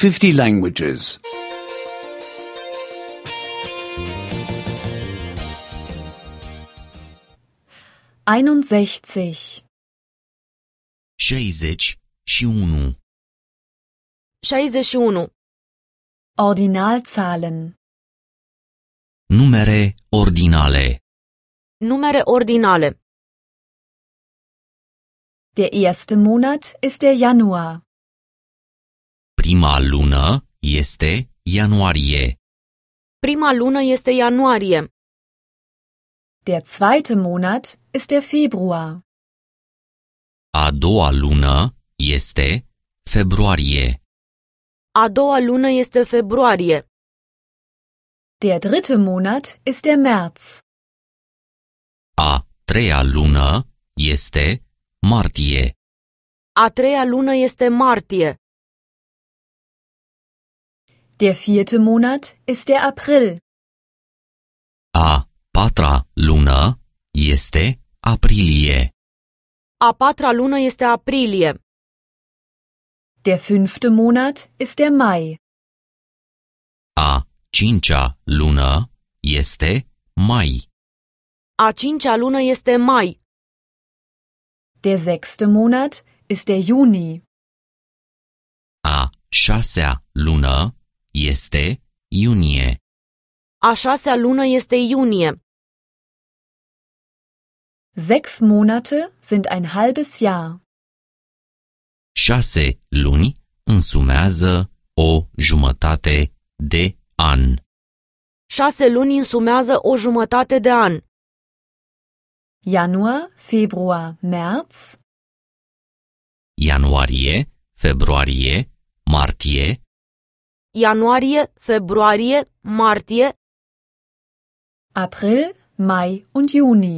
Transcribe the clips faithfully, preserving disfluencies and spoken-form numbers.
fifty languages. einundsechzig. șaizeci și unu. șaizeci și unu. Ordinalzahlen. Numere ordinale. Numere ordinale. Der erste Monat ist der Januar. Prima lună este ianuarie. Prima lună este ianuarie. Der zweite Monat ist der Februar. A doua lună este februarie. A doua lună este februarie. Der dritte Monat ist der März. A treia lună este martie. A treia lună este martie. Der vierte Monat ist der April. A patra lună este aprilie. A patra lună este aprilie. Der fünfte Monat ist der Mai. A cincea lună este mai. A cincea lună este mai. Der sechste Monat ist der Juni. A șasea lună este iunie. A șasea lună este iunie. Sechs Monate sind ein halbes Jahr. Șase luni însumează o jumătate de an. Șase luni însumează o jumătate de an. Januar, Februar, März. Ianuarie, februarie, martie. Ianuarie, februarie, martie. April, Mai und Juni.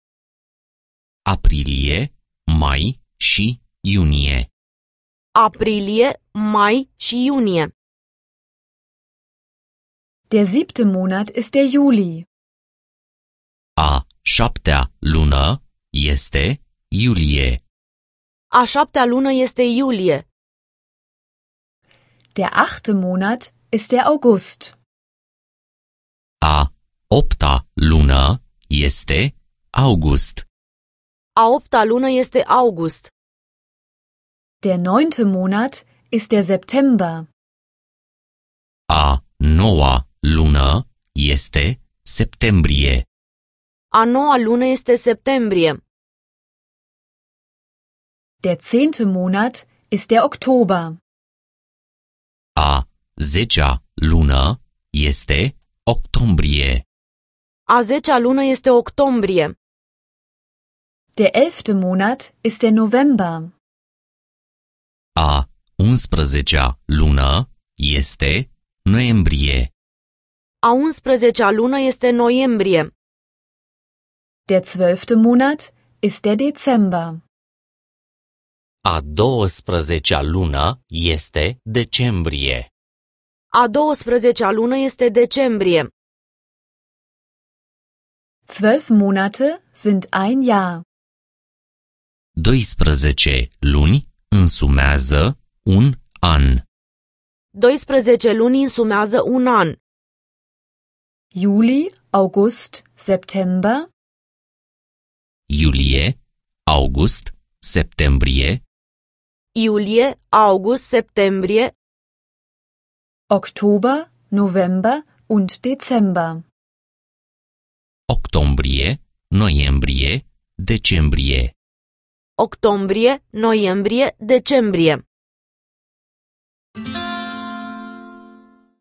Aprilie, mai și iunie. Aprilie, mai și iunie. Der siebte Monat ist der Juli. A șaptea lună este iulie. A șaptea lună este iulie. Der achte Monat ist der August. A opta lună este august. A opta lună este august. Der neunte Monat ist der September. A noua lună este septembrie. A noua lună este septembrie. Der zehnte Monat ist der Oktober. A zecea lună este octombrie. A zecea lună este octombrie. Der elfte Monat ist der November. A unsprezecea lună este noiembrie. A unsprezecea lună este noiembrie. Der zwölfte Monat ist der Dezember. A douăsprezecea lună este decembrie. A douăsprezecea lună este decembrie. Zwölf Monate sind ein Jahr. doisprezece luni însumează un an. doisprezece luni însumează un an. Juli, August, September. Iulie, august, septembrie. Iulie, august, septembrie. Oktober, November und Dezember. Octombrie, noiembrie, decembrie. Octombrie, noiembrie, decembrie.